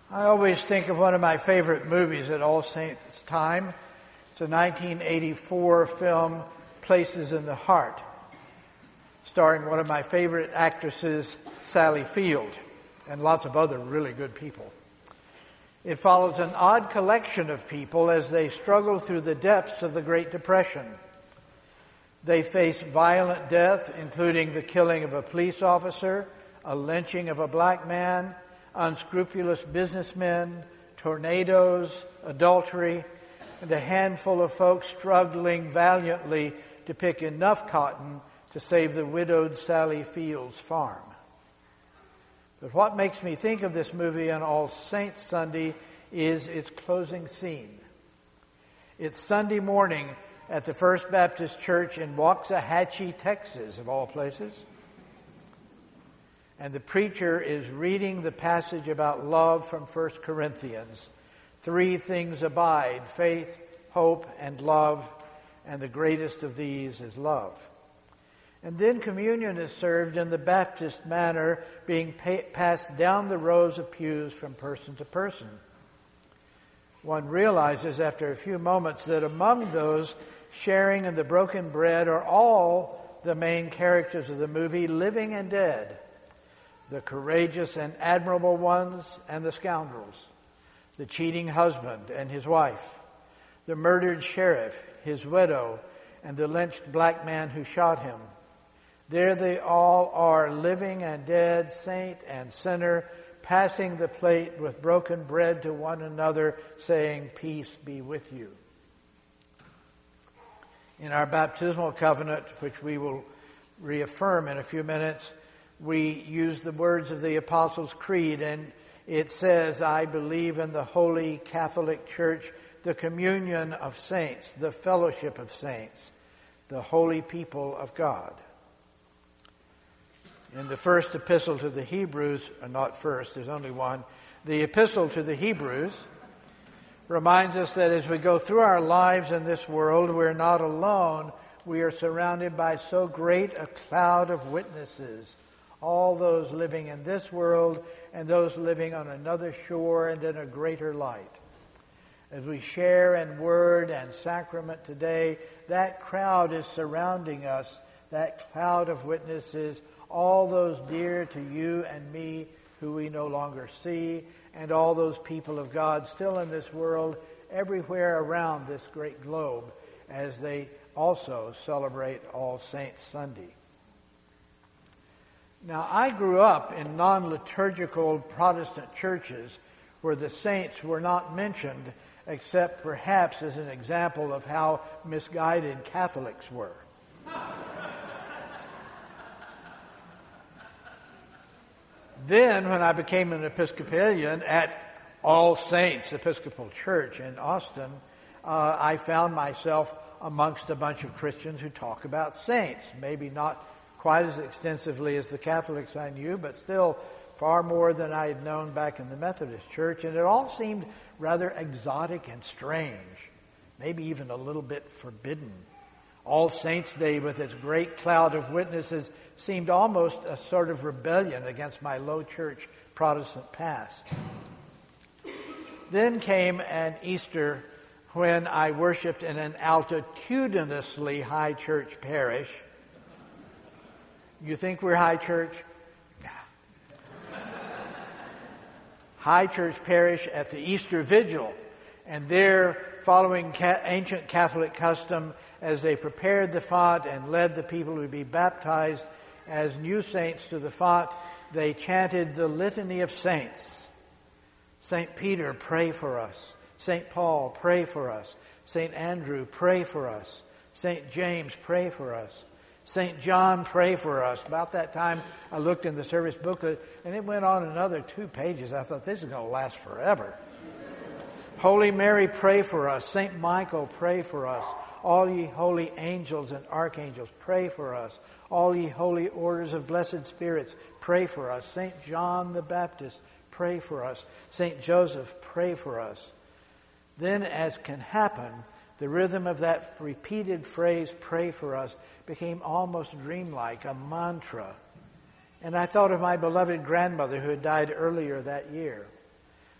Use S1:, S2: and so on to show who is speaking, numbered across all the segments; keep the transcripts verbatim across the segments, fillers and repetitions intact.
S1: I always think of one of my favorite movies at All Saints time. It's a nineteen eighty-four film, Places in the Heart, starring one of my favorite actresses, Sally Field, and lots of other really good people. It follows an odd collection of people as they struggle through the depths of the Great Depression. They face violent death, including the killing of a police officer, a lynching of a black man, unscrupulous businessmen, tornadoes, adultery, and a handful of folks struggling valiantly to pick enough cotton to save the widowed Sally Field's farm. But what makes me think of this movie on All Saints Sunday is its closing scene. It's Sunday morning at the First Baptist Church in Waxahachie, Texas, of all places. And the preacher is reading the passage about love from First Corinthians. Three things abide: faith, hope, and love, and the greatest of these is love. And then communion is served in the Baptist manner, being pa- passed down the rows of pews from person to person. One realizes after a few moments that among those sharing in the broken bread are all the main characters of the movie, living and dead. The courageous and admirable ones and the scoundrels. The cheating husband and his wife. The murdered sheriff, his widow, and the lynched black man who shot him. There they all are, living and dead, saint and sinner, passing the plate with broken bread to one another, saying, "Peace be with you." In our baptismal covenant, which we will reaffirm in a few minutes, we use the words of the Apostles' Creed, and it says, "I believe in the Holy Catholic Church, the communion of saints, the fellowship of saints, the holy people of God." In the first epistle to the Hebrews, or not first, there's only one, the epistle to the Hebrews reminds us that as we go through our lives in this world, we're not alone. We are surrounded by so great a cloud of witnesses. All those living in this world and those living on another shore and in a greater light. As we share in word and sacrament today, that crowd is surrounding us, that cloud of witnesses, all those dear to you and me who we no longer see, and all those people of God still in this world, everywhere around this great globe, as they also celebrate All Saints Sunday. Now, I grew up in non-liturgical Protestant churches where the saints were not mentioned, except perhaps as an example of how misguided Catholics were. Then, when I became an Episcopalian at All Saints Episcopal Church in Austin, uh, I found myself amongst a bunch of Christians who talk about saints, maybe not quite as extensively as the Catholics I knew, but still far more than I had known back in the Methodist Church. And it all seemed rather exotic and strange, maybe even a little bit forbidden. All Saints' Day, with its great cloud of witnesses, seemed almost a sort of rebellion against my low church Protestant past. Then came an Easter when I worshiped in an altitudinously high church parish. You think we're high church? High church parish at the Easter Vigil. And there, following ca- ancient Catholic custom, as they prepared the font and led the people to be baptized as new saints to the font, they chanted the Litany of Saints. Saint Peter, pray for us. Saint Paul, pray for us. Saint Andrew, pray for us. Saint James, pray for us. Saint John, pray for us. About that time, I looked in the service booklet, and it went on another two pages. I thought, this is going to last forever. Holy Mary, pray for us. Saint Michael, pray for us. All ye holy angels and archangels, pray for us. All ye holy orders of blessed spirits, pray for us. Saint John the Baptist, pray for us. Saint Joseph, pray for us. Then, as can happen, the rhythm of that repeated phrase, pray for us, became almost dreamlike, a mantra. And I thought of my beloved grandmother who had died earlier that year.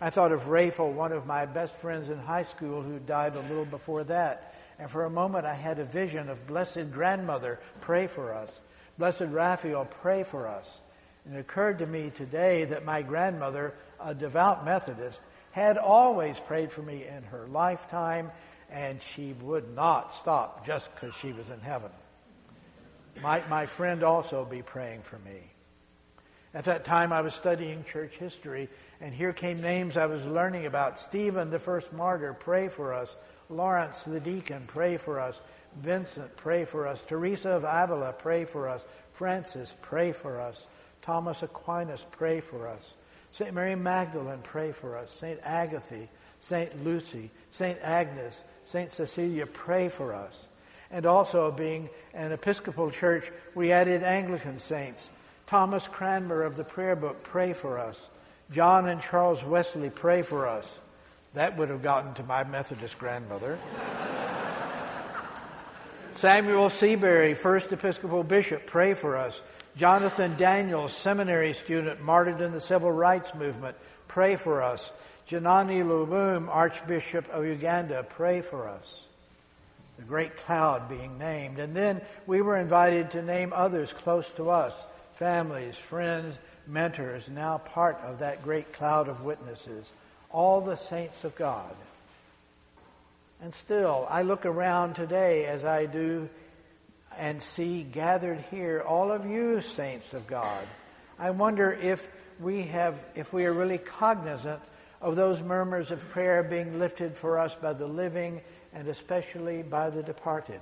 S1: I thought of Rachel, one of my best friends in high school, who died a little before that. And for a moment I had a vision of Blessed Grandmother, pray for us. Blessed Raphael, pray for us. And it occurred to me today that my grandmother, a devout Methodist, had always prayed for me in her lifetime, and she would not stop just because she was in heaven. Might my friend also be praying for me? At that time I was studying church history, and here came names I was learning about. Stephen, the first martyr, pray for us. Lawrence, the deacon, pray for us. Vincent, pray for us. Teresa of Avila, pray for us. Francis, pray for us. Thomas Aquinas, pray for us. Saint Mary Magdalene, pray for us. Saint Agatha, Saint Lucy, Saint Agnes, Saint Cecilia, pray for us. And also, being an Episcopal church, we added Anglican saints. Thomas Cranmer of the Prayer Book, pray for us. John and Charles Wesley, pray for us. That would have gotten to my Methodist grandmother. Samuel Seabury, First Episcopal Bishop, pray for us. Jonathan Daniels, seminary student, martyred in the Civil Rights Movement, pray for us. Janani Luwum, Archbishop of Uganda, pray for us. The great cloud being named. And then we were invited to name others close to us, families, friends, mentors, now part of that great cloud of witnesses, all the saints of God. And still, I look around today as I do and see gathered here all of you saints of God. I wonder if we have, if we are really cognizant of those murmurs of prayer being lifted for us by the living and especially by the departed.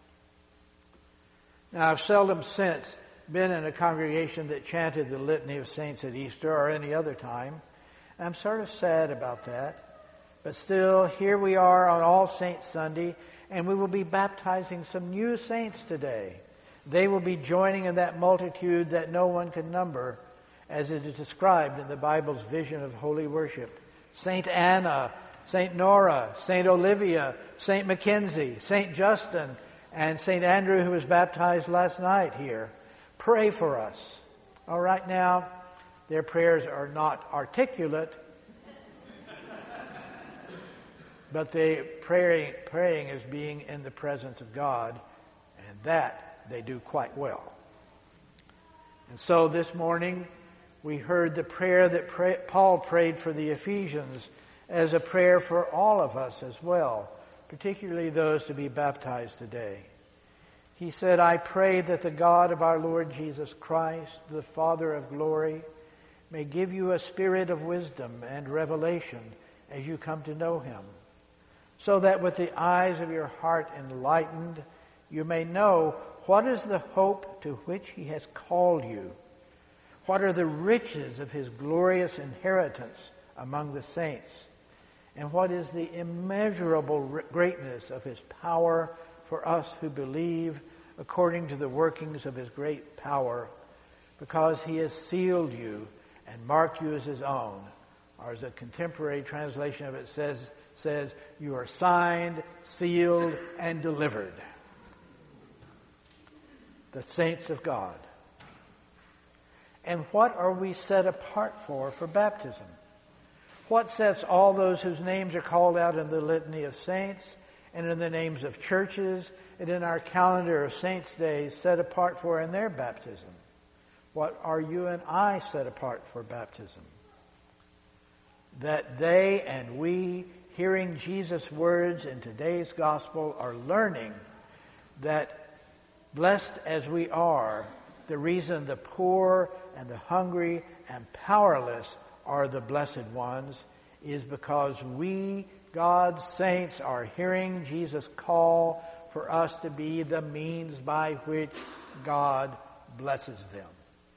S1: Now, I've seldom since been in a congregation that chanted the Litany of Saints at Easter or any other time. I'm sort of sad about that. But still, here we are on All Saints Sunday, and we will be baptizing some new saints today. They will be joining in that multitude that no one can number, as it is described in the Bible's vision of holy worship. Saint Anna, Saint Nora, Saint Olivia, Saint Mackenzie, Saint Justin, and Saint Andrew, who was baptized last night here. Pray for us. All right, now, their prayers are not articulate, but they praying, praying is being in the presence of God, and that they do quite well. And so this morning, we heard the prayer that pray, Paul prayed for the Ephesians as a prayer for all of us as well, particularly those to be baptized today. He said, I pray that the God of our Lord Jesus Christ, the Father of glory, may give you a spirit of wisdom and revelation as you come to know him, so that with the eyes of your heart enlightened, you may know what is the hope to which he has called you, what are the riches of his glorious inheritance among the saints, and what is the immeasurable greatness of his power for us who believe according to the workings of his great power, because he has sealed you and marked you as his own. Or as a contemporary translation of it says, says, you are signed, sealed, and delivered. The saints of God. And what are we set apart for for baptism? What sets all those whose names are called out in the Litany of Saints and in the names of churches and in our calendar of saints' days set apart for in their baptism? What are you and I set apart for baptism? That they and we, hearing Jesus' words in today's gospel, are learning that blessed as we are, the reason the poor and the hungry and powerless are the blessed ones is because we, God's saints, are hearing Jesus' call for us to be the means by which God blesses them.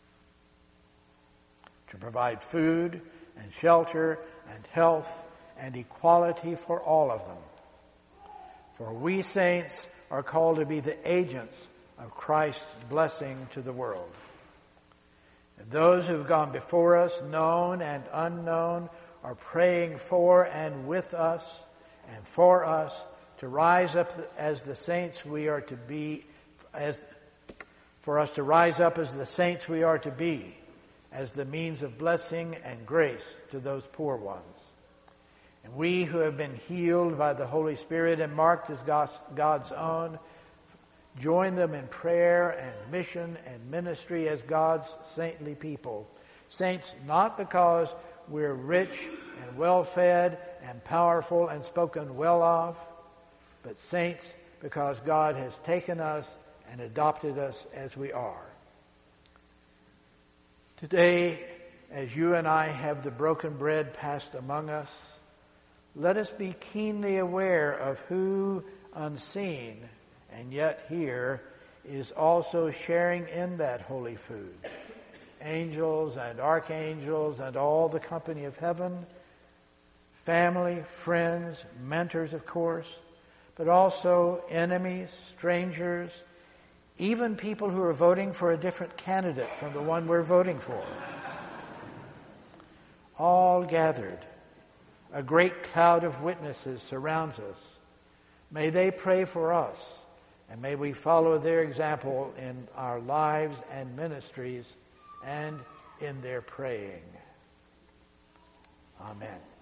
S1: To provide food and shelter and health and equality for all of them. For we saints are called to be the agents of Christ's blessing to the world. And those who have gone before us, known and unknown, are praying for and with us and for us to rise up as the saints we are to be, as for us to rise up as the saints we are to be, as the means of blessing and grace to those poor ones. And we who have been healed by the Holy Spirit and marked as God's, God's own, join them in prayer and mission and ministry as God's saintly people. Saints, not because we're rich and well-fed and powerful and spoken well of, but saints because God has taken us and adopted us as we are. Today, as you and I have the broken bread passed among us, let us be keenly aware of who, unseen and yet here, is also sharing in that holy food. Angels and archangels and all the company of heaven, family, friends, mentors, of course, but also enemies, strangers, even people who are voting for a different candidate from the one we're voting for. All gathered. A great cloud of witnesses surrounds us. May they pray for us, and may we follow their example in our lives and ministries and in their praying. Amen.